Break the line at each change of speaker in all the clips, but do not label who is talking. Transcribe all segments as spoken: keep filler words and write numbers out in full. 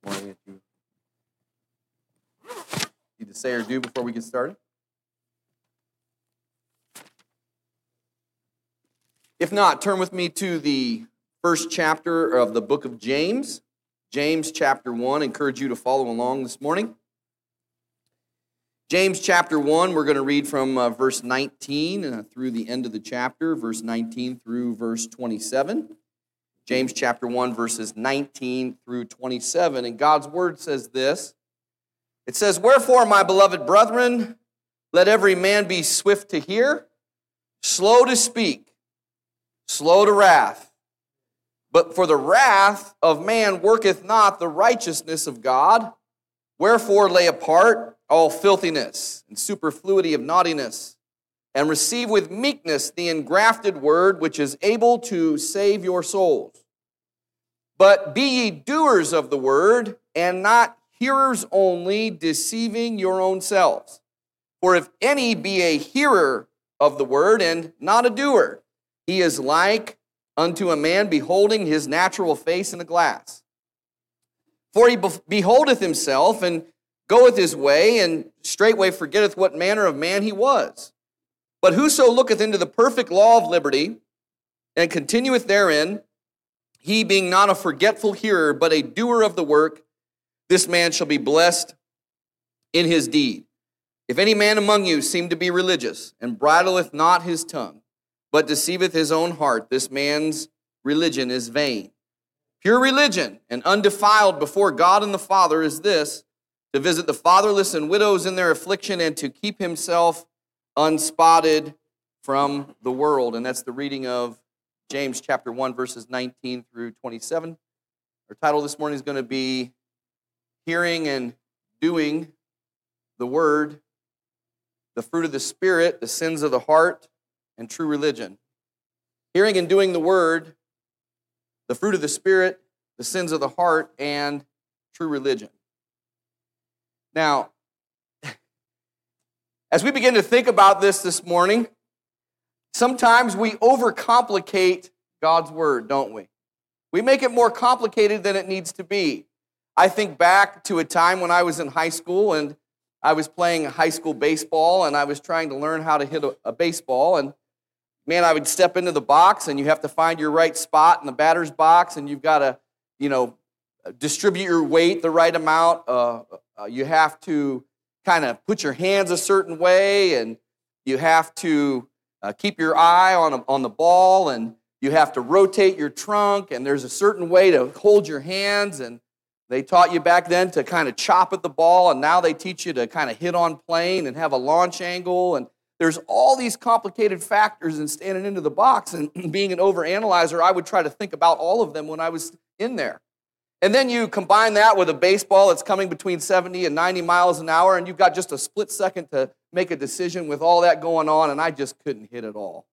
morning if you need to say or do before we get started. If not, turn with me to the first chapter of the book of James. James chapter one. I encourage you to follow along this morning. James chapter one, we're going to read from uh, verse nineteen uh, through the end of the chapter, verse nineteen through verse twenty-seven. James chapter one, verses nineteen through twenty-seven. And God's word says this. It says, "Wherefore, my beloved brethren, let every man be swift to hear, slow to speak, slow to wrath. But for the wrath of man worketh not the righteousness of God. Wherefore lay apart all filthiness and superfluity of naughtiness, and receive with meekness the engrafted word, which is able to save your souls. But be ye doers of the word, and not hearers only, deceiving your own selves. For if any be a hearer of the word, and not a doer, he is like unto a man beholding his natural face in a glass. For he beholdeth himself, and goeth his way, and straightway forgetteth what manner of man he was. But whoso looketh into the perfect law of liberty, and continueth therein, he being not a forgetful hearer, but a doer of the work, this man shall be blessed in his deed. If any man among you seem to be religious, and bridleth not his tongue, but deceiveth his own heart, this man's religion is vain. Pure religion and undefiled before God and the Father is this, to visit the fatherless and widows in their affliction, and to keep himself unspotted from the world." And that's the reading of James chapter one, verses nineteen through twenty-seven. Our title this morning is going to be Hearing and Doing the Word, the Fruit of the Spirit, the Sins of the Heart, and True Religion. Hearing and doing the Word, the fruit of the Spirit, the sins of the heart, and true religion. Now, as we begin to think about this this morning, sometimes we overcomplicate God's Word, don't we? We make it more complicated than it needs to be. I think back to a time when I was in high school, and I was playing high school baseball, and I was trying to learn how to hit a, a baseball, and man, I would step into the box, and you have to find your right spot in the batter's box, and you've got to, you know, distribute your weight the right amount. Uh, uh, you have to kind of put your hands a certain way, and you have to uh, keep your eye on, a, on the ball, and you have to rotate your trunk, and there's a certain way to hold your hands, and they taught you back then to kind of chop at the ball, and now they teach you to kind of hit on plane and have a launch angle, and there's all these complicated factors in standing into the box, and being an overanalyzer, I would try to think about all of them when I was in there. And then you combine that with a baseball that's coming between seventy and ninety miles an hour, and you've got just a split second to make a decision with all that going on, and I just couldn't hit it all.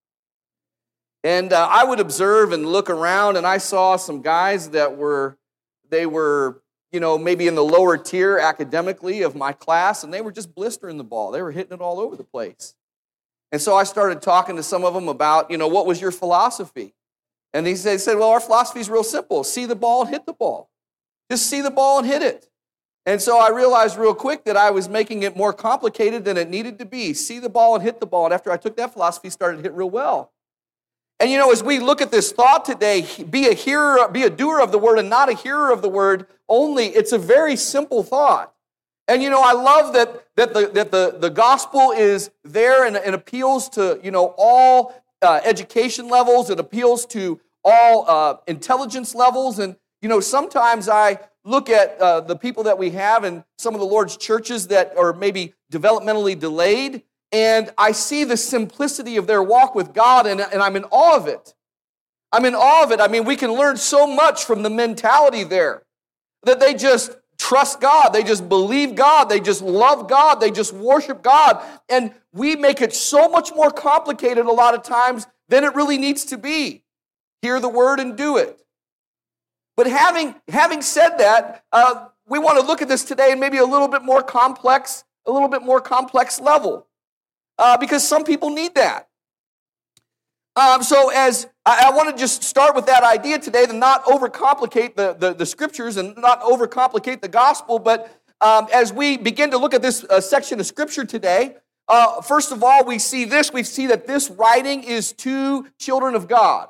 And uh, I would observe and look around, and I saw some guys that were, they were, you know, maybe in the lower tier academically of my class, and they were just blistering the ball. They were hitting it all over the place. And so I started talking to some of them about, you know, what was your philosophy? And they said, well, our philosophy is real simple. See the ball and hit the ball. Just see the ball and hit it. And so I realized real quick that I was making it more complicated than it needed to be. See the ball and hit the ball. And after I took that philosophy, it started to hit real well. And, you know, as we look at this thought today, be a hearer, be a doer of the word and not a hearer of the word only, it's a very simple thought. And, you know, I love that, that, the, that the, the gospel is there and, and appeals to, you know, all uh, education levels. It appeals to all uh, intelligence levels. And, you know, sometimes I look at uh, the people that we have in some of the Lord's churches that are maybe developmentally delayed, and I see the simplicity of their walk with God, and, and I'm in awe of it. I'm in awe of it. I mean, we can learn so much from the mentality there, that they just trust God, they just believe God, they just love God, they just worship God. And we make it so much more complicated a lot of times than it really needs to be. Hear the word and do it. But having, having said that, uh, we want to look at this today in maybe a little bit more complex, a little bit more complex level. Uh, because some people need that. Um, so as I, I want to just start with that idea today, to not overcomplicate the, the, the scriptures and not overcomplicate the gospel, but um, as we begin to look at this uh, section of scripture today, uh, first of all, we see this, we see that this writing is to children of God.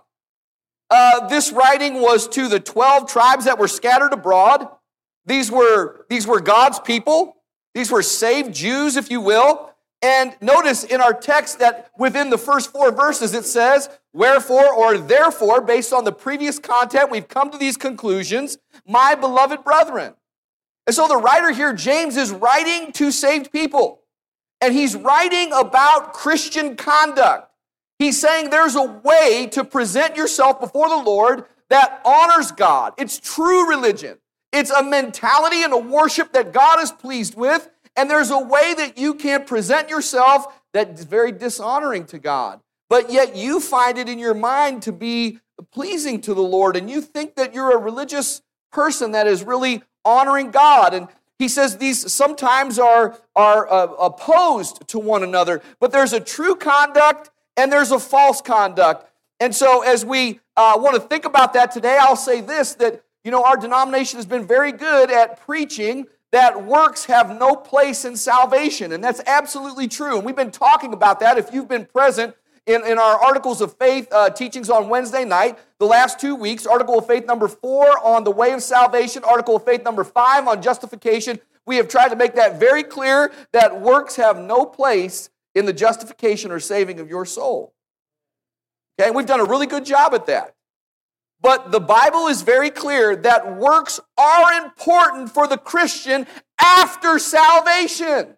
Uh, this writing was to the twelve tribes that were scattered abroad. These were, these were God's people. These were saved Jews, if you will. And notice in our text that within the first four verses it says, wherefore or therefore, based on the previous content, we've come to these conclusions, my beloved brethren. And so the writer here, James, is writing to saved people. And he's writing about Christian conduct. He's saying there's a way to present yourself before the Lord that honors God. It's true religion. It's a mentality and a worship that God is pleased with. And there's a way that you can present yourself that's very dishonoring to God. But yet you find it in your mind to be pleasing to the Lord. And you think that you're a religious person that is really honoring God. And he says these sometimes are, are uh, opposed to one another. But there's a true conduct and there's a false conduct. And so as we uh, want to think about that today, I'll say this, that you know our denomination has been very good at preaching that works have no place in salvation. And that's absolutely true. And we've been talking about that. If you've been present in, in our Articles of Faith uh, teachings on Wednesday night, the last two weeks, Article of Faith number four on the way of salvation, Article of Faith number five on justification, we have tried to make that very clear that works have no place in the justification or saving of your soul. Okay, and we've done a really good job at that. But the Bible is very clear that works are important for the Christian after salvation.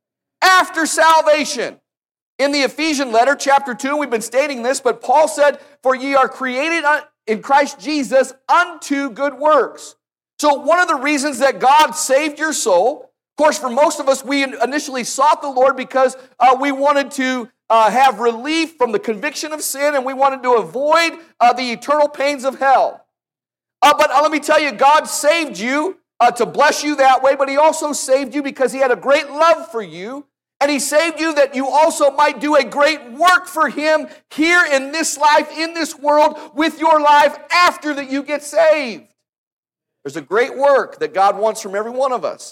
After salvation. In the Ephesian letter, chapter two, we've been stating this, but Paul said, for ye are created in Christ Jesus unto good works. So one of the reasons that God saved your soul, of course, for most of us, we initially sought the Lord because uh, we wanted to Uh, have relief from the conviction of sin, and we wanted to avoid uh, the eternal pains of hell. Uh, but uh, let me tell you, God saved you uh, to bless you that way, but he also saved you because he had a great love for you, and he saved you that you also might do a great work for him here in this life, in this world, with your life after that you get saved. There's a great work that God wants from every one of us.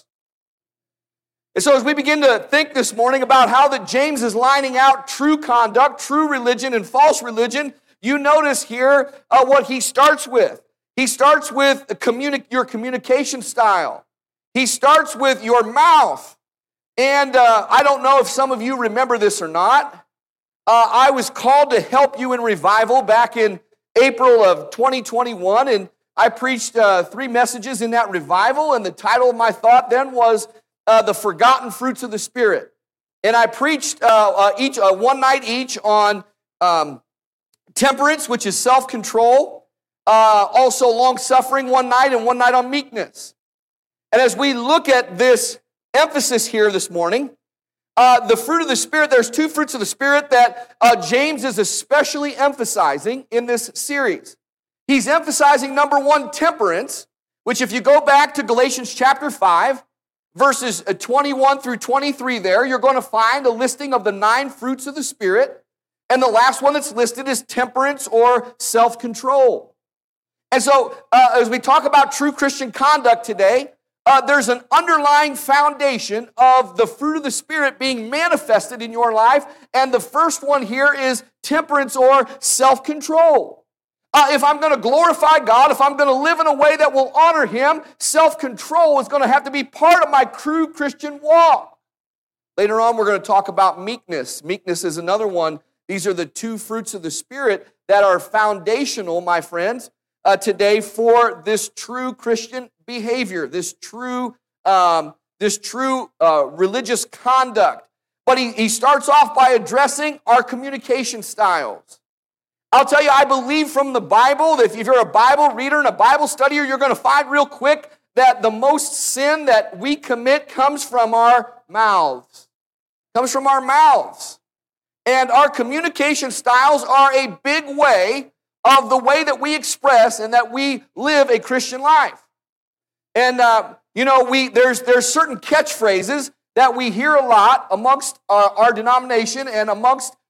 And so as we begin to think this morning about how that James is lining out true conduct, true religion, and false religion, you notice here uh, what he starts with. He starts with communi- your communication style. He starts with your mouth. And uh, I don't know if some of you remember this or not. Uh, I was called to help you in revival back in April of twenty twenty-one, and I preached uh, three messages in that revival, and the title of my thought then was Uh, the forgotten fruits of the Spirit. And I preached uh, uh, each uh, one night each on um, temperance, which is self-control, uh, also long-suffering one night, and one night on meekness. And as we look at this emphasis here this morning, uh, the fruit of the Spirit, there's two fruits of the Spirit that uh, James is especially emphasizing in this series. He's emphasizing, number one, temperance, which if you go back to Galatians chapter five, verses twenty-one through twenty-three there, you're going to find a listing of the nine fruits of the Spirit. And the last one that's listed is temperance or self-control. And so uh, as we talk about true Christian conduct today, uh, there's an underlying foundation of the fruit of the Spirit being manifested in your life. And the first one here is temperance or self-control. Uh, if I'm going to glorify God, if I'm going to live in a way that will honor him, self-control is going to have to be part of my true Christian walk. Later on, we're going to talk about meekness. Meekness is another one. These are the two fruits of the Spirit that are foundational, my friends, uh, today for this true Christian behavior, this true, um, this true uh, religious conduct. But he, he starts off by addressing our communication styles. I'll tell you, I believe from the Bible that if you're a Bible reader and a Bible studier, you're going to find real quick that the most sin that we commit comes from our mouths. Comes from our mouths. And our communication styles are a big way of the way that we express and that we live a Christian life. And, uh, you know, we there's, there's certain catchphrases that we hear a lot amongst our, our denomination and amongst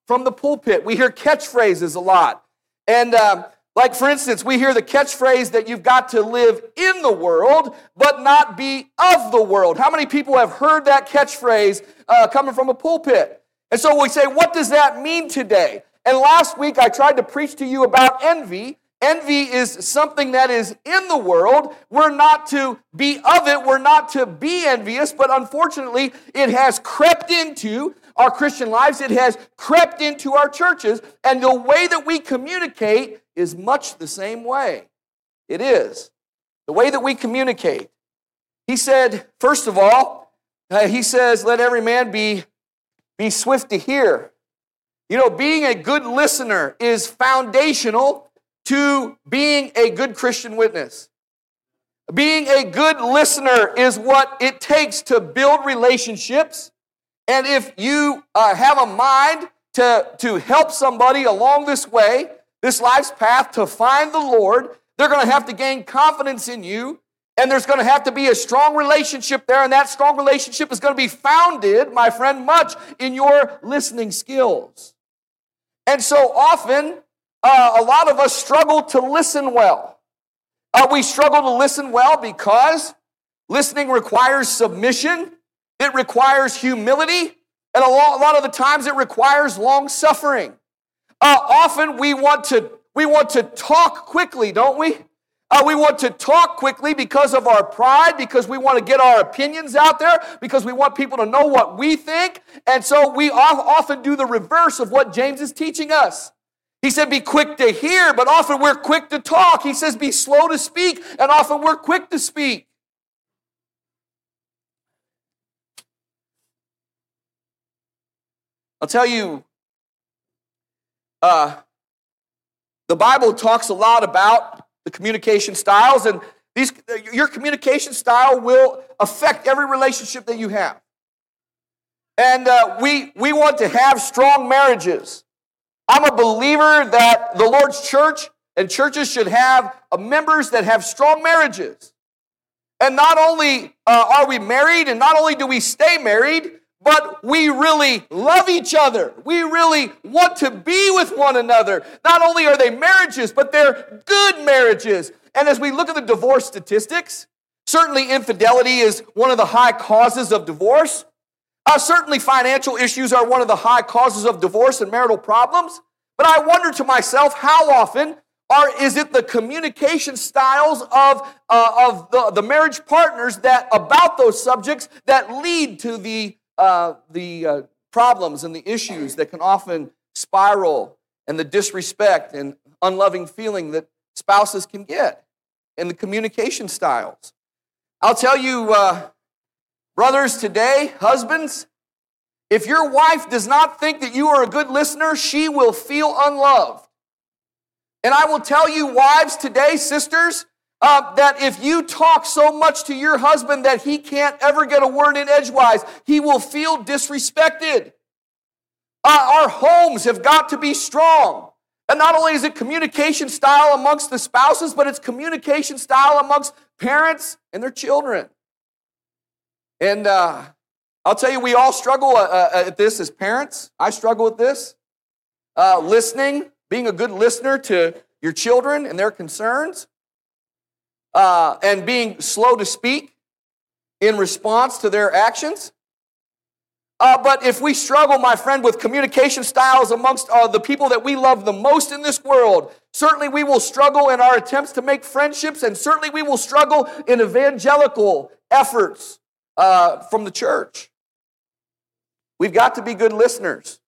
from the pulpit. We hear catchphrases a lot. And um, like, for instance, we hear the catchphrase that you've got to live in the world, but not be of the world. How many people have heard that catchphrase uh, coming from a pulpit? And so we say, what does that mean today? And last week I tried to preach to you about envy. Envy is something that is in the world. We're not to be of it. We're not to be envious, but unfortunately it has crept into our Christian lives. It has crept into our churches, and the way that we communicate is much the same way. It is. The way that we communicate. He said, first of all, uh, he says, let every man be, be swift to hear. You know, being a good listener is foundational to being a good Christian witness. Being a good listener is what it takes to build relationships. And if you uh, have a mind to, to help somebody along this way, this life's path to find the Lord, they're going to have to gain confidence in you, and there's going to have to be a strong relationship there, and that strong relationship is going to be founded, my friend, much in your listening skills. And so often, uh, a lot of us struggle to listen well. Uh, we struggle to listen well because listening requires submission, it requires humility, and a lot, a lot of the times it requires long-suffering. Uh, often we want to we want to talk quickly, don't we? Uh, we want to talk quickly because of our pride, because we want to get our opinions out there, because we want people to know what we think. And so we often do the reverse of what James is teaching us. He said, be quick to hear, but often we're quick to talk. He says, be slow to speak, and often we're quick to speak. I'll tell you, uh, the Bible talks a lot about the communication styles, and these your communication style will affect every relationship that you have. And uh, we we want to have strong marriages. I'm a believer that the Lord's church and churches should have uh, members that have strong marriages. And not only uh, are we married, and not only do we stay married, but we really love each other. We really want to be with one another. Not only are they marriages, but they're good marriages. And as we look at the divorce statistics, certainly infidelity is one of the high causes of divorce. Uh, certainly financial issues are one of the high causes of divorce and marital problems. But I wonder to myself, how often are, is it the communication styles of, uh, of the, the marriage partners that about those subjects that lead to the Uh, the uh, problems and the issues that can often spiral, and the disrespect and unloving feeling that spouses can get, and the communication styles. I'll tell you, uh, brothers today, husbands, if your wife does not think that you are a good listener, she will feel unloved. And I will tell you, wives today, sisters, Uh, that if you talk so much to your husband that he can't ever get a word in edgewise, he will feel disrespected. Uh, our homes have got to be strong. And not only is it communication style amongst the spouses, but it's communication style amongst parents and their children. And uh, I'll tell you, we all struggle uh, at this as parents. I struggle with this. Uh, listening, being a good listener to your children and their concerns. Uh, and being slow to speak in response to their actions. Uh, but if we struggle, my friend, with communication styles amongst uh, the people that we love the most in this world, certainly we will struggle in our attempts to make friendships, and certainly we will struggle in evangelical efforts uh, from the church. We've got to be good listeners.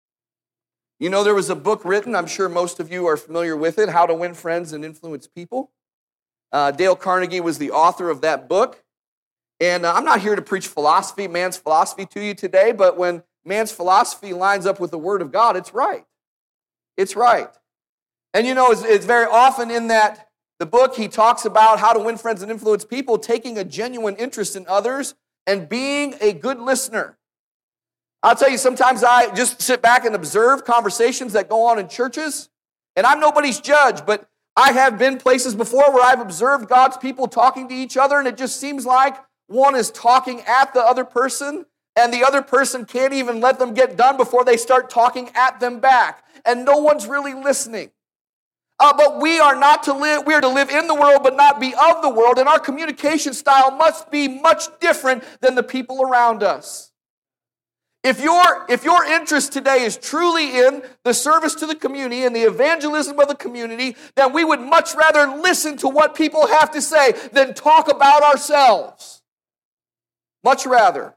You know, there was a book written, I'm sure most of you are familiar with it, How to Win Friends and Influence People. Uh, Dale Carnegie was the author of that book. And uh, I'm not here to preach philosophy, man's philosophy to you today, but when man's philosophy lines up with the Word of God, it's right. It's right. And you know, it's, it's very often in that, the book, he talks about how to win friends and influence people, taking a genuine interest in others and being a good listener. I'll tell you, sometimes I just sit back and observe conversations that go on in churches, and I'm nobody's judge, but I have been places before where I've observed God's people talking to each other, and it just seems like one is talking at the other person, and the other person can't even let them get done before they start talking at them back, and no one's really listening. Uh, but we are not to live, we are to live in the world, but not be of the world, and our communication style must be much different than the people around us. If your, if your interest today is truly in the service to the community and the evangelism of the community, then we would much rather listen to what people have to say than talk about ourselves. Much rather.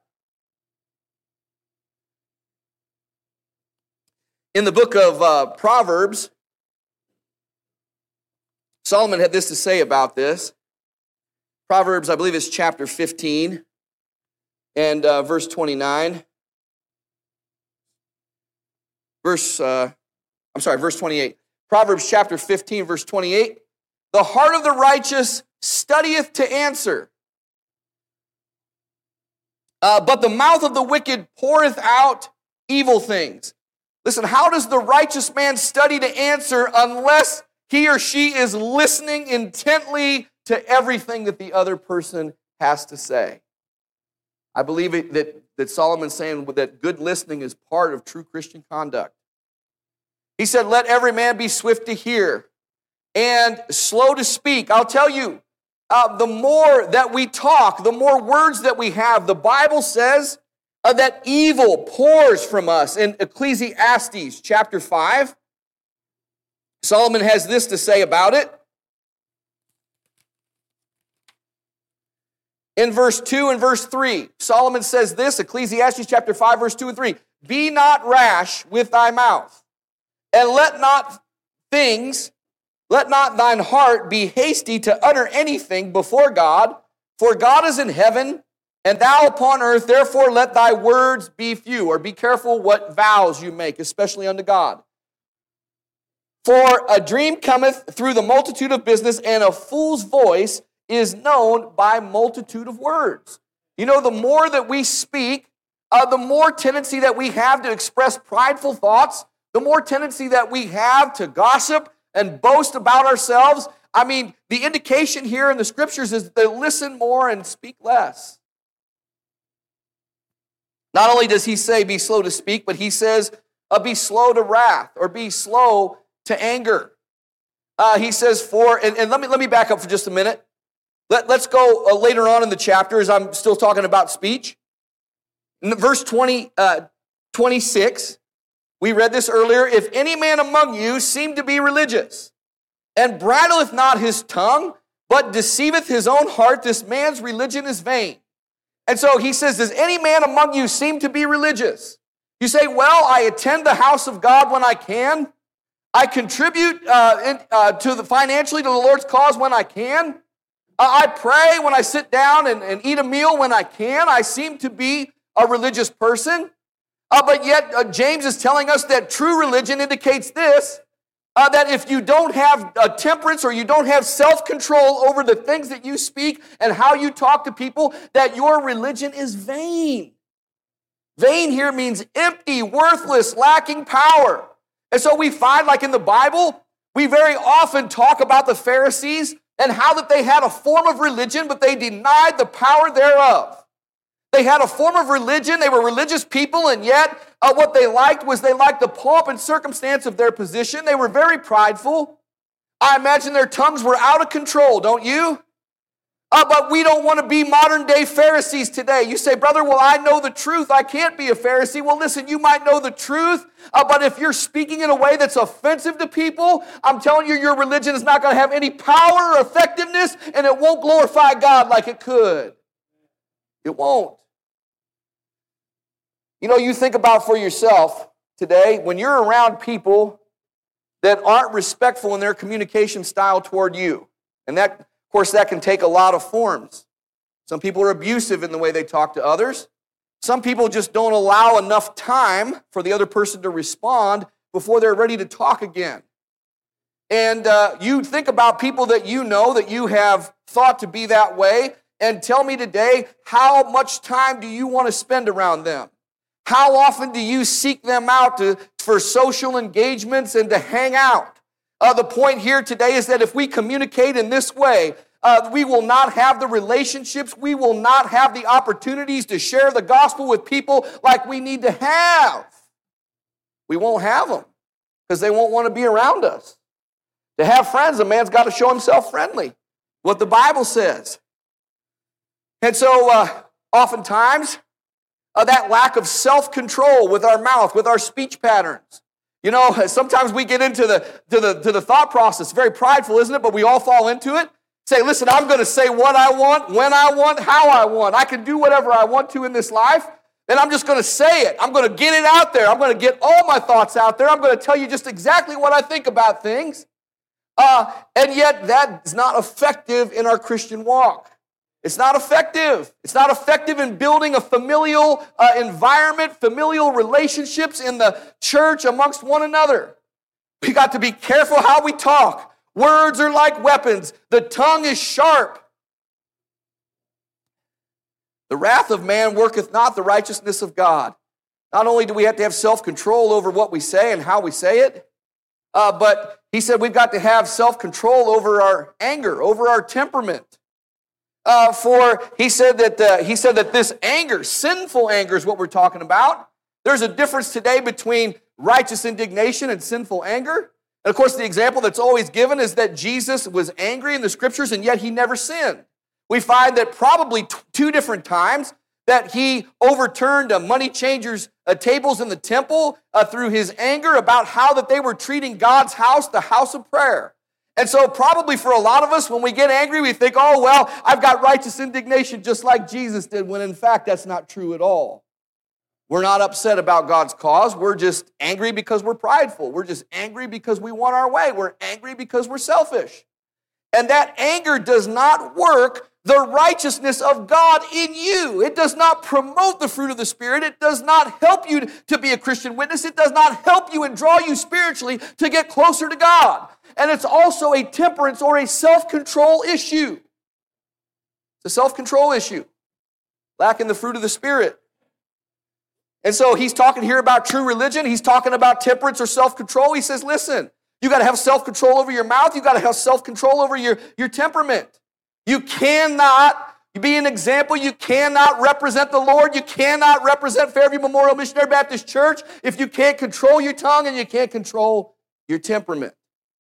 In the book of uh, Proverbs, Solomon had this to say about this. Proverbs, I believe it's chapter fifteen and uh, verse twenty-nine. Verse, uh, I'm sorry, verse twenty-eight. Proverbs chapter fifteen, verse twenty-eight. The heart of the righteous studieth to answer, uh, but the mouth of the wicked poureth out evil things. Listen, how does the righteous man study to answer unless he or she is listening intently to everything that the other person has to say? I believe it, that, that Solomon's saying that good listening is part of true Christian conduct. He said, let every man be swift to hear and slow to speak. I'll tell you, uh, the more that we talk, the more words that we have, the Bible says uh, that evil pours from us. In Ecclesiastes chapter five, Solomon has this to say about it. In verse two and verse three, Solomon says this, Ecclesiastes chapter five, verse two and three, be not rash with thy mouth, and let not things, let not thine heart be hasty to utter anything before God, for God is in heaven, and thou upon earth, therefore let thy words be few, or be careful what vows you make, especially unto God. For a dream cometh through the multitude of business, and a fool's voice is known by multitude of words. You know, the more that we speak, uh, the more tendency that we have to express prideful thoughts, the more tendency that we have to gossip and boast about ourselves. I mean, the indication here in the scriptures is that listen more and speak less. Not only does he say be slow to speak, but he says uh, be slow to wrath or be slow to anger. Uh, he says for, and, and let me let me back up for just a minute. Let, let's go uh, later on in the chapter as I'm still talking about speech. In verse twenty, uh, twenty-six, we read this earlier. If any man among you seem to be religious, and bridleth not his tongue, but deceiveth his own heart, this man's religion is vain. And so he says, does any man among you seem to be religious? You say, well, I attend the house of God when I can. I contribute uh, in, uh, to the financially to the Lord's cause when I can. Uh, I pray when I sit down and, and eat a meal when I can. I seem to be a religious person. Uh, but yet uh, James is telling us that true religion indicates this, uh, that if you don't have uh, temperance or you don't have self-control over the things that you speak and how you talk to people, that your religion is vain. Vain here means empty, worthless, lacking power. And so we find, like in the Bible, we very often talk about the Pharisees and how that they had a form of religion, but they denied the power thereof. They had a form of religion, they were religious people, and yet uh, what they liked was they liked the pomp and circumstance of their position. They were very prideful. I imagine their tongues were out of control, don't you? Uh, but we don't want to be modern day Pharisees today. You say, brother, well, I know the truth. I can't be a Pharisee. Well, listen, you might know the truth, uh, but if you're speaking in a way that's offensive to people, I'm telling you, your religion is not going to have any power or effectiveness, and it won't glorify God like it could. It won't. You know, you think about for yourself today, when you're around people that aren't respectful in their communication style toward you, and that, of course, that can take a lot of forms. Some people are abusive in the way they talk to others. Some people just don't allow enough time for the other person to respond before they're ready to talk again. And uh, you think about people that you know that you have thought to be that way, and tell me today, how much time do you want to spend around them? How often do you seek them out to, for social engagements and to hang out? Uh, the point here today is that if we communicate in this way, Uh, we will not have the relationships. We will not have the opportunities to share the gospel with people like we need to have. We won't have them because they won't want to be around us. To have friends, a man's got to show himself friendly, what the Bible says. And so uh, oftentimes, uh, that lack of self-control with our mouth, with our speech patterns. You know, sometimes we get into the, to the, to the thought process, very prideful, isn't it? But we all fall into it. Say, listen, I'm going to say what I want, when I want, how I want. I can do whatever I want to in this life, and I'm just going to say it. I'm going to get it out there. I'm going to get all my thoughts out there. I'm going to tell you just exactly what I think about things. Uh, and yet that is not effective in our Christian walk. It's not effective. It's not effective in building a familial uh, environment, familial relationships in the church amongst one another. We got to be careful how we talk. Words are like weapons. The tongue is sharp. The wrath of man worketh not the righteousness of God. Not only do we have to have self-control over what we say and how we say it, uh, but he said we've got to have self-control over our anger, over our temperament. Uh, for he said that uh, he said that this anger, sinful anger, is what we're talking about. There's a difference today between righteous indignation and sinful anger. And of course, the example that's always given is that Jesus was angry in the scriptures, and yet he never sinned. We find that probably t- two different times that he overturned uh, money changers' uh, tables in the temple uh, through his anger about how that they were treating God's house, the house of prayer. And so probably for a lot of us, when we get angry, we think, oh, well, I've got righteous indignation just like Jesus did, when in fact that's not true at all. We're not upset about God's cause. We're just angry because we're prideful. We're just angry because we want our way. We're angry because we're selfish. And that anger does not work the righteousness of God in you. It does not promote the fruit of the Spirit. It does not help you to be a Christian witness. It does not help you and draw you spiritually to get closer to God. And it's also a temperance or a self-control issue. It's a self-control issue, lacking the fruit of the Spirit. And so he's talking here about true religion. He's talking about temperance or self-control. He says, listen, you got to have self-control over your mouth. You got to have self-control over your, your temperament. You cannot be an example. You cannot represent the Lord. You cannot represent Fairview Memorial Missionary Baptist Church if you can't control your tongue and you can't control your temperament.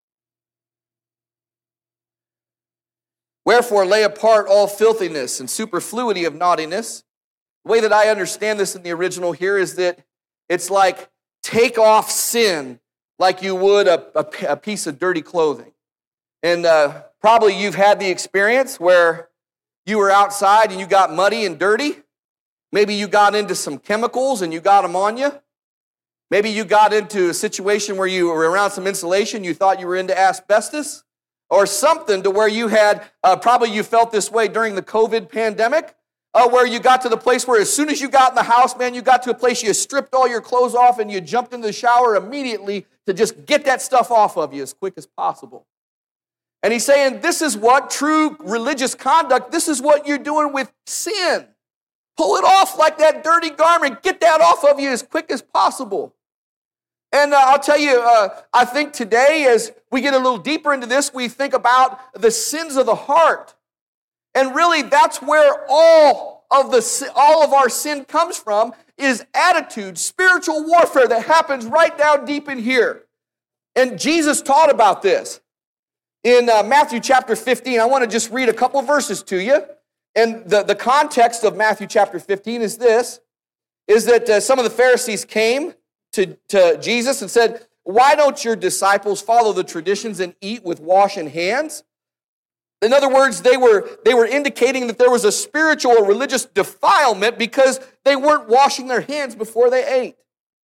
Wherefore, lay apart all filthiness and superfluity of naughtiness. The way that I understand this in the original here is that it's like take off sin like you would a, a, a piece of dirty clothing. And uh, probably you've had the experience where you were outside and you got muddy and dirty. Maybe you got into some chemicals and you got them on you. Maybe you got into a situation where you were around some insulation. You thought you were into asbestos. Or something to where you had, uh, probably you felt this way during the COVID pandemic, uh, where you got to the place where as soon as you got in the house, man, you got to a place you stripped all your clothes off and you jumped into the shower immediately to just get that stuff off of you as quick as possible. And he's saying this is what true religious conduct, this is what you're doing with sin. Pull it off like that dirty garment. Get that off of you as quick as possible. And uh, I'll tell you, uh, I think today as we get a little deeper into this, we think about the sins of the heart. And really that's where all of the all of our sin comes from, is attitude, spiritual warfare that happens right down deep in here. And Jesus taught about this. In uh, Matthew chapter fifteen, I want to just read a couple verses to you. And the, the context of Matthew chapter fifteen is this, is that uh, some of the Pharisees came To, to Jesus and said, why don't your disciples follow the traditions and eat with washing hands? In other words, they were, they were indicating that there was a spiritual or religious defilement because they weren't washing their hands before they ate.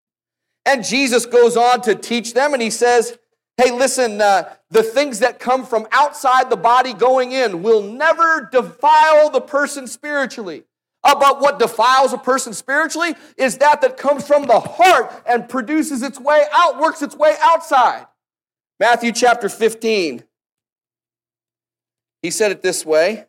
And Jesus goes on to teach them and he says, hey, listen, uh, the things that come from outside the body going in will never defile the person spiritually. But what defiles a person spiritually is that that comes from the heart and produces its way out, works its way outside. Matthew chapter fifteen. He said it this way.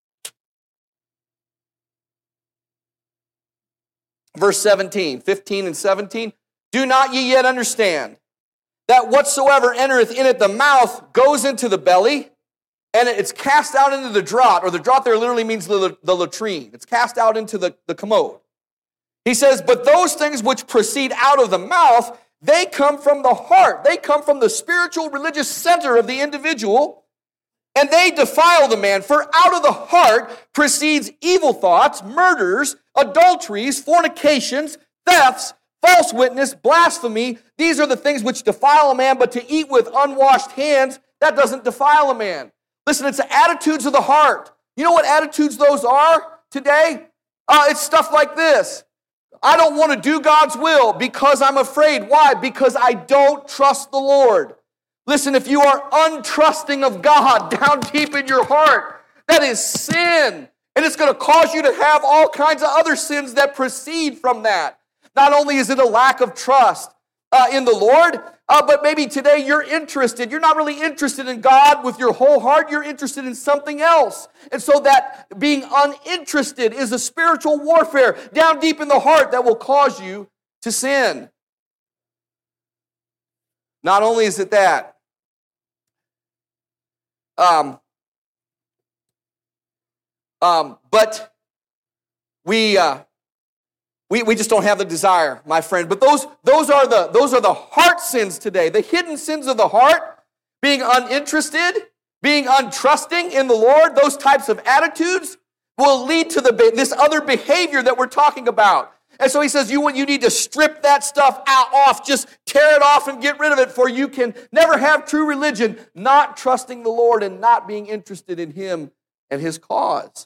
Verse seventeen, fifteen and seventeen. Do not ye yet understand that whatsoever entereth in at the mouth goes into the belly, and it's cast out into the draught, or the draught there literally means the, the latrine. It's cast out into the, the commode. He says, but those things which proceed out of the mouth, they come from the heart. They come from the spiritual religious center of the individual, and they defile the man. For out of the heart proceeds evil thoughts, murders, adulteries, fornications, thefts, false witness, blasphemy. These are the things which defile a man, but to eat with unwashed hands, that doesn't defile a man. Listen, it's the attitudes of the heart. You know what attitudes those are today? Uh, it's stuff like this. I don't want to do God's will because I'm afraid. Why? Because I don't trust the Lord. Listen, if you are untrusting of God down deep in your heart, that is sin. And it's going to cause you to have all kinds of other sins that proceed from that. Not only is it a lack of trust uh, in the Lord, uh, but maybe today you're interested. You're not really interested in God with your whole heart. You're interested in something else. And so that being uninterested is a spiritual warfare down deep in the heart that will cause you to sin. Not only is it that, um, um, but we... Uh, We, we just don't have the desire, my friend. But those, those, are the, those are the heart sins today. The hidden sins of the heart, being uninterested, being untrusting in the Lord, those types of attitudes will lead to the, this other behavior that we're talking about. And so he says you, you need to strip that stuff out, off. Just tear it off and get rid of it, for you can never have true religion not trusting the Lord and not being interested in Him and His cause.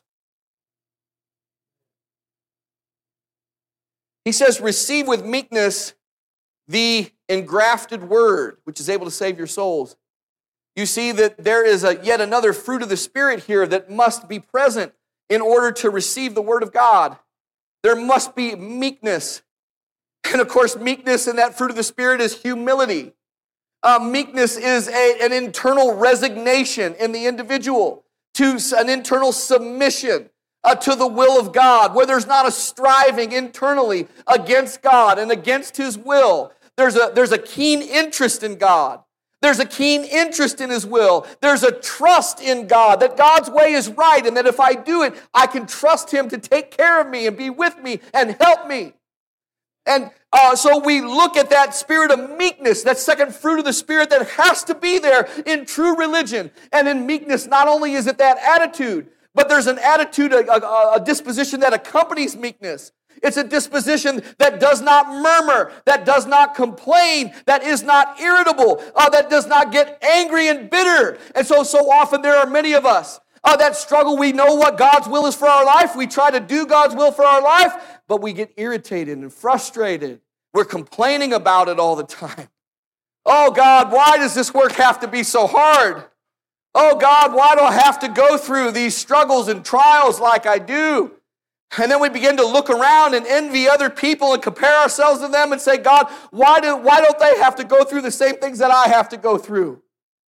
He says, receive with meekness the engrafted word, which is able to save your souls. You see that there is a, yet another fruit of the Spirit here that must be present in order to receive the word of God. There must be meekness. And of course, meekness in that fruit of the Spirit is humility. Uh, meekness is a, an internal resignation in the individual to an internal submission Uh, to the will of God, where there's not a striving internally against God and against His will. There's a, there's a keen interest in God. There's a keen interest in His will. There's a trust in God, that God's way is right, and that if I do it, I can trust Him to take care of me and be with me and help me. And uh, so we look at that spirit of meekness, that second fruit of the Spirit that has to be there in true religion. And in meekness, not only is it that attitude, but there's an attitude, a, a, a disposition that accompanies meekness. It's a disposition that does not murmur, that does not complain, that is not irritable, uh, that does not get angry and bitter. And so, so often there are many of us uh, that struggle. We know what God's will is for our life. We try to do God's will for our life, but we get irritated and frustrated. We're complaining about it all the time. Oh God, why does this work have to be so hard? Oh God, why do I have to go through these struggles and trials like I do? And then we begin to look around and envy other people and compare ourselves to them and say, God, why, do, why don't they have to go through the same things that I have to go through?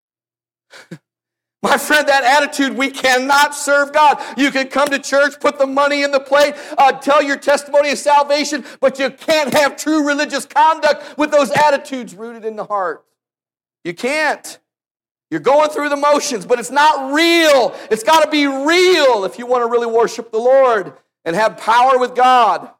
My friend, that attitude, we cannot serve God. You can come to church, put the money in the plate, uh, tell your testimony of salvation, but you can't have true religious conduct with those attitudes rooted in the heart. You can't. You're going through the motions, but it's not real. It's got to be real if you want to really worship the Lord and have power with God.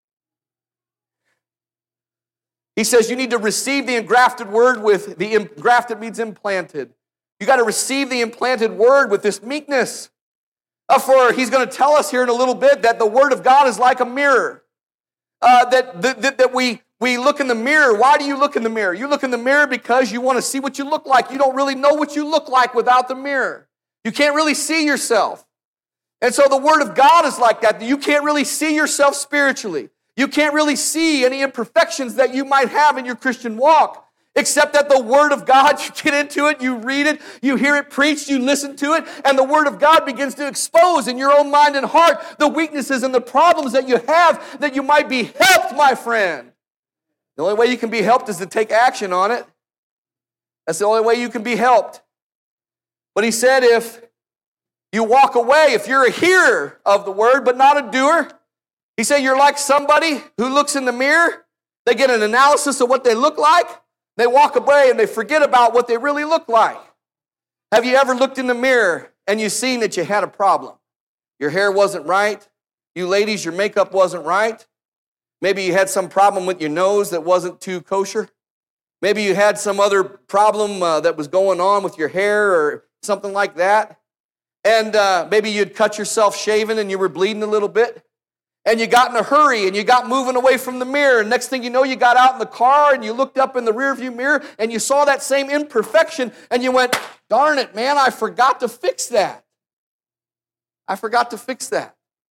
He says you need to receive the engrafted word with, the engrafted means implanted. You got to receive the implanted word with this meekness. Uh, for he's going to tell us here in a little bit that the word of God is like a mirror. Uh, that, that, that we, we look in the mirror. Why do you look in the mirror? You look in the mirror because you want to see what you look like. You don't really know what you look like without the mirror. You can't really see yourself. And so the word of God is like that. You can't really see yourself spiritually. You can't really see any imperfections that you might have in your Christian walk, except that the word of God, you get into it, you read it, you hear it preached, you listen to it, and the word of God begins to expose in your own mind and heart the weaknesses and the problems that you have, that you might be helped, my friend. The only way you can be helped is to take action on it. That's the only way you can be helped. But he said if you walk away, if you're a hearer of the word but not a doer, he said you're like somebody who looks in the mirror, they get an analysis of what they look like, they walk away and they forget about what they really look like. Have you ever looked in the mirror and you seen that you had a problem. Your hair wasn't right. You ladies, your makeup wasn't right. Maybe you had some problem with your nose that wasn't too kosher. Maybe you had some other problem uh, that was going on with your hair or something like that. And uh, maybe you'd cut yourself shaving and you were bleeding a little bit. And you got in a hurry and you got moving away from the mirror. And next thing you know, you got out in the car and you looked up in the rearview mirror and you saw that same imperfection and you went, darn it, man, I forgot to fix that. I forgot to fix that.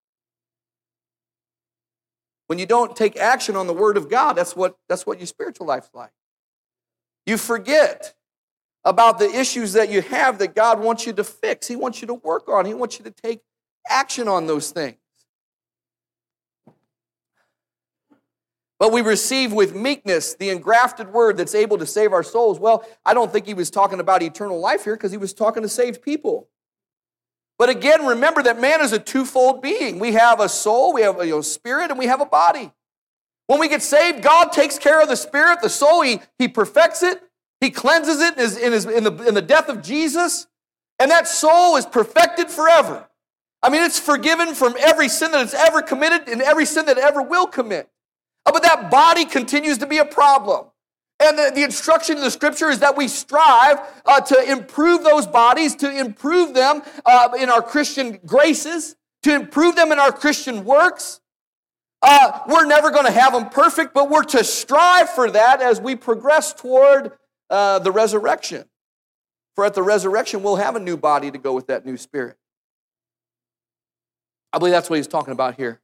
When you don't take action on the Word of God, that's what, that's what your spiritual life's like. You forget about the issues that you have that God wants you to fix. He wants you to work on. He wants you to take action on those things. But we receive with meekness the engrafted word that's able to save our souls. Well, I don't think he was talking about eternal life here because he was talking to saved people. But again, remember that man is a twofold being. We have a soul, we have a you know, spirit, and we have a body. When we get saved, God takes care of the spirit, the soul. He, he perfects it. He cleanses it in, his, in, his, in, the, in the death of Jesus. And that soul is perfected forever. I mean, it's forgiven from every sin that it's ever committed and every sin that it ever will commit. But that body continues to be a problem. And the, the instruction in the Scripture is that we strive uh, to improve those bodies, to improve them uh, in our Christian graces, to improve them in our Christian works. Uh, we're never going to have them perfect, but we're to strive for that as we progress toward uh, the resurrection. For at the resurrection, we'll have a new body to go with that new spirit. I believe that's what he's talking about here.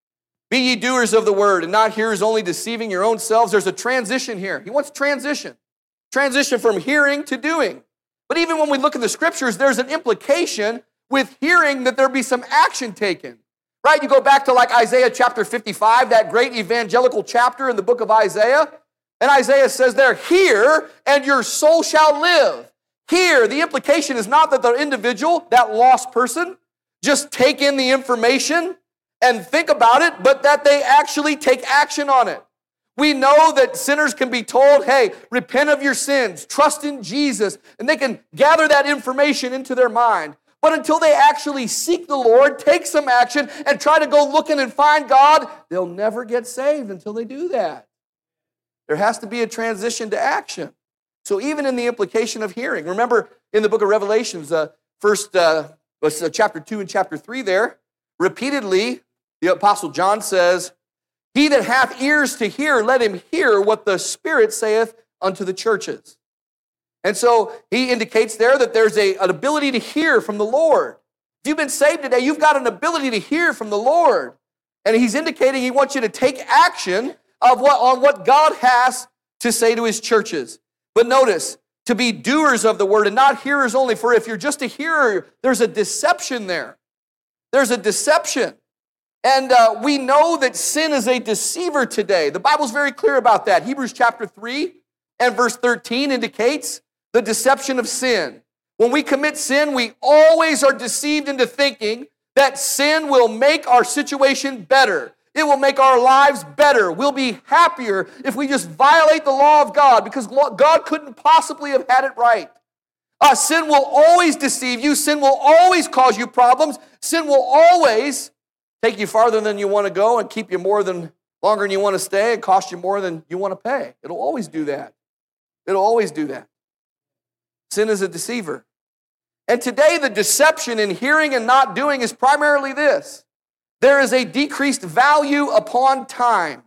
Be ye doers of the word and not hearers only, deceiving your own selves. There's a transition here. He wants transition. Transition from hearing to doing. But even when we look at the Scriptures, there's an implication with hearing that there be some action taken. Right? You go back to like Isaiah chapter fifty-five, that great evangelical chapter in the book of Isaiah. And Isaiah says there, hear and your soul shall live. Hear, the implication is not that the individual, that lost person, just take in the information and think about it, but that they actually take action on it. We know that sinners can be told, hey, repent of your sins, trust in Jesus, and they can gather that information into their mind. But until they actually seek the Lord, take some action, and try to go looking and find God, they'll never get saved until they do that. There has to be a transition to action. So even in the implication of hearing, remember in the book of Revelations, uh, first uh, chapter two and chapter three there, repeatedly, the Apostle John says, he that hath ears to hear, let him hear what the Spirit saith unto the churches. And so he indicates there that there's a, an ability to hear from the Lord. If you've been saved today, you've got an ability to hear from the Lord. And he's indicating he wants you to take action of what, on what God has to say to his churches. But notice, to be doers of the word and not hearers only. For if you're just a hearer, there's a deception there. There's a deception. And uh, we know that sin is a deceiver today. The Bible's very clear about that. Hebrews chapter three and verse thirteen indicates the deception of sin. When we commit sin, we always are deceived into thinking that sin will make our situation better. It will make our lives better. We'll be happier if we just violate the law of God because God couldn't possibly have had it right. Uh, sin will always deceive you. Sin will always cause you problems. Sin will always take you farther than you want to go and keep you more than longer than you want to stay and cost you more than you want to pay. It'll always do that. It'll always do that. Sin is a deceiver. And today the deception in hearing and not doing is primarily this. There is a decreased value upon time.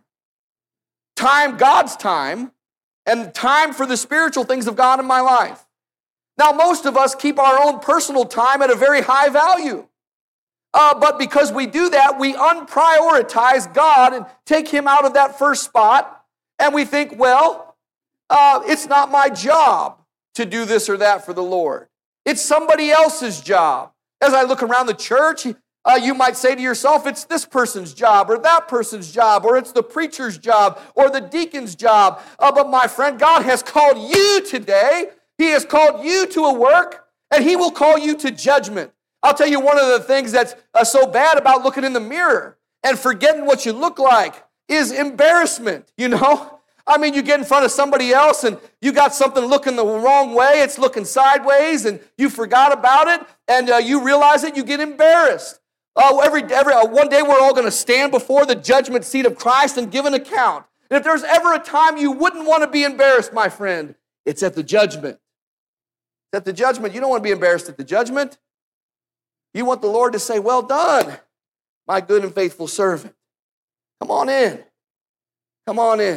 Time, God's time, and time for the spiritual things of God in my life. Now, most of us keep our own personal time at a very high value. Uh, but because we do that, we unprioritize God and take him out of that first spot. And we think, well, uh, it's not my job to do this or that for the Lord. It's somebody else's job. As I look around the church, uh, you might say to yourself, it's this person's job or that person's job, or it's the preacher's job or the deacon's job. Uh, but my friend, God has called you today. He has called you to a work, and he will call you to judgment. I'll tell you one of the things that's uh, so bad about looking in the mirror and forgetting what you look like is embarrassment, you know. I mean, you get in front of somebody else and you got something looking the wrong way, it's looking sideways, and you forgot about it, and uh, you realize it, you get embarrassed. Uh, every, every, uh, one day we're all going to stand before the judgment seat of Christ and give an account. And if there's ever a time you wouldn't want to be embarrassed, my friend, it's at the judgment. It's at the judgment. You don't want to be embarrassed at the judgment. You want the Lord to say, well done, my good and faithful servant. Come on in. Come on in.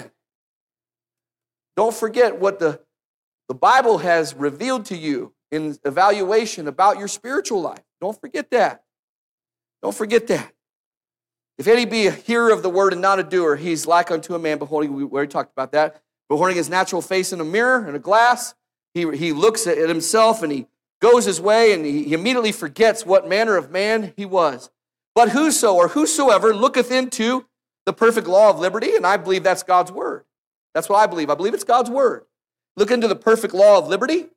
Don't forget what the, the Bible has revealed to you in evaluation about your spiritual life. Don't forget that. Don't forget that. If any be a hearer of the word and not a doer, he's like unto a man beholding, we already talked about that, beholding his natural face in a mirror, in a glass. He, he looks at himself and he goes his way and he, he immediately forgets what manner of man he was. But whoso or whosoever looketh into the perfect law of liberty, and I believe that's God's word. That's what I believe. I believe it's God's word. Look into the perfect law of liberty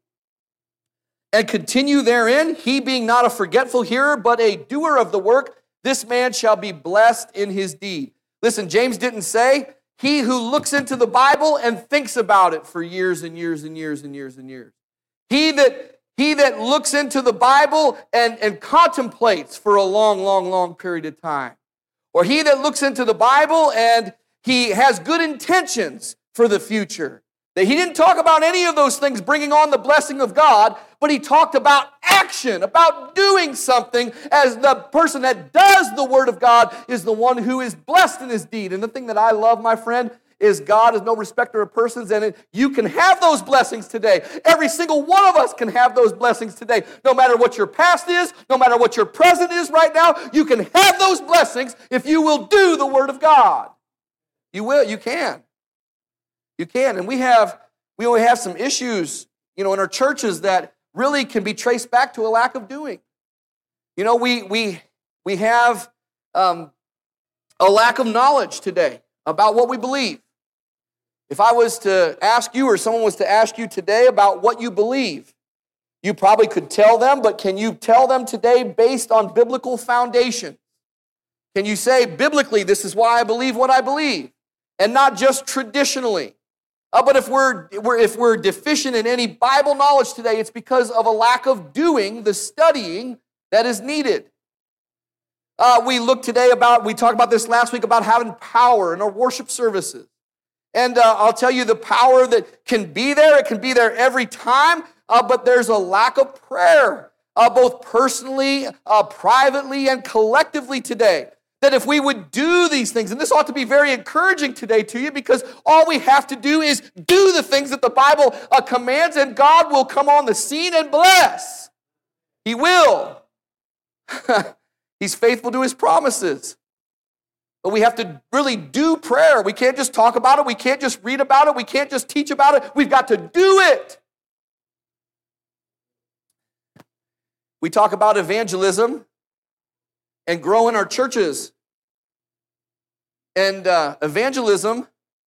and continue therein, he being not a forgetful hearer, but a doer of the work, this man shall be blessed in his deed. Listen, James didn't say, he who looks into the Bible and thinks about it for years and years and years and years and years. He that, he that looks into the Bible and, and contemplates for a long, long, long period of time. Or he that looks into the Bible and he has good intentions for the future. That he didn't talk about any of those things bringing on the blessing of God, but he talked about action, about doing something, as the person that does the word of God is the one who is blessed in his deed. And the thing that I love, my friend, is God is no respecter of persons, and you can have those blessings today. Every single one of us can have those blessings today. No matter what your past is, no matter what your present is right now, you can have those blessings if you will do the word of God. You will, you can. You can, and we have, we only have some issues, you know, in our churches that really can be traced back to a lack of doing. You know, we we we have um, a lack of knowledge today about what we believe. If I was to ask you, or someone was to ask you today about what you believe, you probably could tell them, but can you tell them today based on biblical foundation? Can you say, biblically, this is why I believe what I believe, and not just traditionally? Uh, but if we're, we're, if we're deficient in any Bible knowledge today, it's because of a lack of doing the studying that is needed. Uh, we look today about, we talked about this last week, about having power in our worship services. And uh, I'll tell you the power that can be there, it can be there every time, uh, but there's a lack of prayer, uh, both personally, uh, privately, and collectively today. That if we would do these things, and this ought to be very encouraging today to you, because all we have to do is do the things that the Bible uh, commands, and God will come on the scene and bless. He will. He's faithful to his promises. But we have to really do prayer. We can't just talk about it. We can't just read about it. We can't just teach about it. We've got to do it. We talk about evangelism and grow in our churches. And uh, evangelism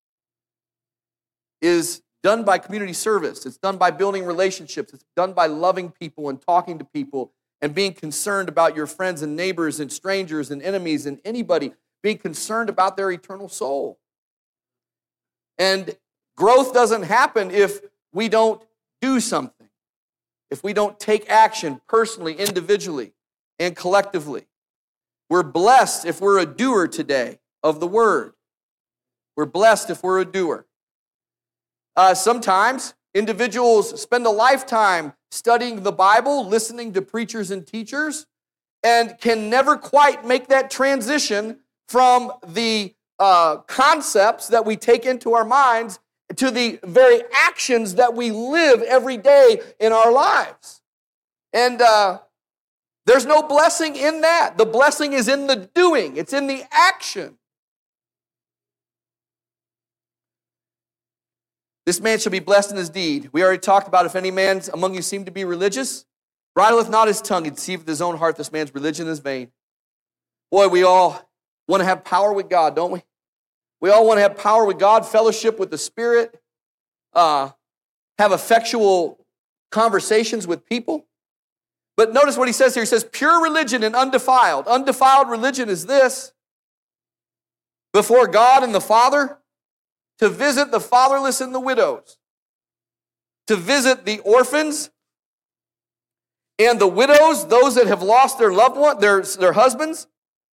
is done by community service. It's done by building relationships. It's done by loving people and talking to people and being concerned about your friends and neighbors and strangers and enemies and anybody, being concerned about their eternal soul. And growth doesn't happen if we don't do something, if we don't take action personally, individually, and collectively. We're blessed if we're a doer today of the word. We're blessed if we're a doer. Uh, sometimes individuals spend a lifetime studying the Bible, listening to preachers and teachers, and can never quite make that transition from the uh, concepts that we take into our minds to the very actions that we live every day in our lives. And uh, there's no blessing in that. The blessing is in the doing. It's in the action. This man shall be blessed in his deed. We already talked about if any man among you seem to be religious, bridleth not his tongue, and deceiveth his own heart, this man's religion is vain. Boy, we all want to have power with God, don't we? We all want to have power with God, fellowship with the Spirit, uh, have effectual conversations with people. But notice what he says here. He says, pure religion and undefiled. Undefiled religion is this: before God and the Father, to visit the fatherless and the widows, to visit the orphans and the widows, those that have lost their loved one, their, their husbands.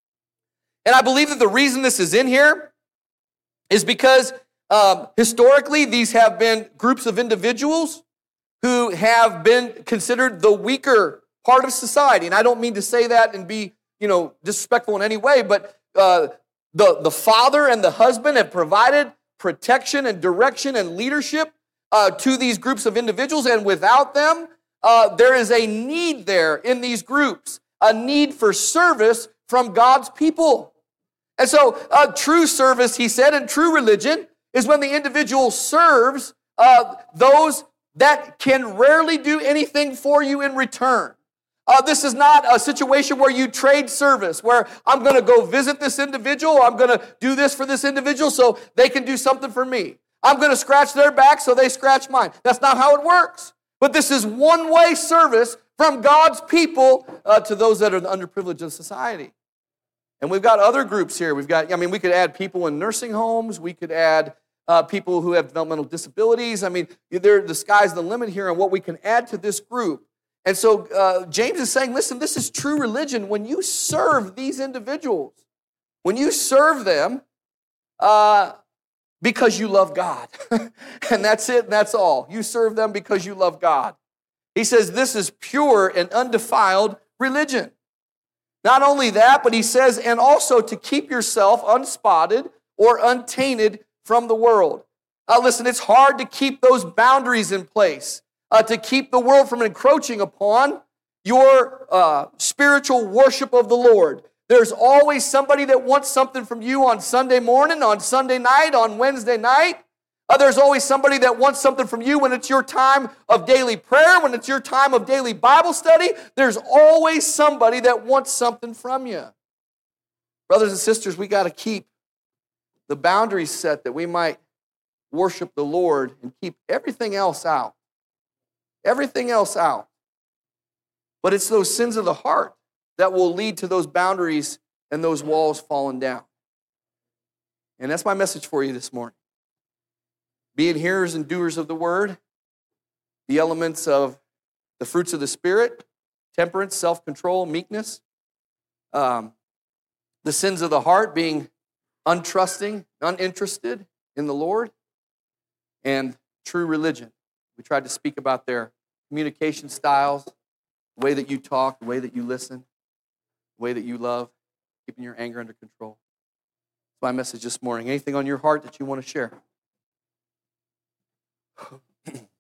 And I believe that the reason this is in here is because um, historically these have been groups of individuals who have been considered the weaker part of society. And I don't mean to say that and be, you know, disrespectful in any way, but uh, the, the father and the husband have provided protection and direction and leadership uh, to these groups of individuals. And without them, uh, there is a need there in these groups, a need for service from God's people. And so uh, true service, he said, and true religion is when the individual serves uh, those that can rarely do anything for you in return. Uh, this is not a situation where you trade service, where I'm going to go visit this individual, I'm going to do this for this individual so they can do something for me. I'm going to scratch their back so they scratch mine. That's not how it works. But this is one-way service from God's people uh, to those that are the underprivileged of society. And we've got other groups here. We've got, I mean, we could add people in nursing homes. We could add uh, people who have developmental disabilities. I mean, the sky's the limit here on what we can add to this group. And so uh, James is saying, listen, this is true religion. When you serve these individuals, when you serve them uh, because you love God, and that's it, and that's all. You serve them because you love God. He says this is pure and undefiled religion. Not only that, but he says, and also to keep yourself unspotted or untainted from the world. Uh, listen, it's hard to keep those boundaries in place, uh, to keep the world from encroaching upon your uh, spiritual worship of the Lord. There's always somebody that wants something from you on Sunday morning, on Sunday night, on Wednesday night. Uh, there's always somebody that wants something from you when it's your time of daily prayer, when it's your time of daily Bible study. There's always somebody that wants something from you. Brothers and sisters, we got to keep the boundaries set that we might worship the Lord and keep everything else out. Everything else out. But it's those sins of the heart that will lead to those boundaries and those walls falling down. And that's my message for you this morning. Being hearers and doers of the word, the elements of the fruits of the Spirit, temperance, self-control, meekness, um, the sins of the heart, being untrusting, uninterested in the Lord, and true religion. We tried to speak about their communication styles, the way that you talk, the way that you listen, the way that you love, keeping your anger under control. That's my message this morning. Anything on your heart that you want to share?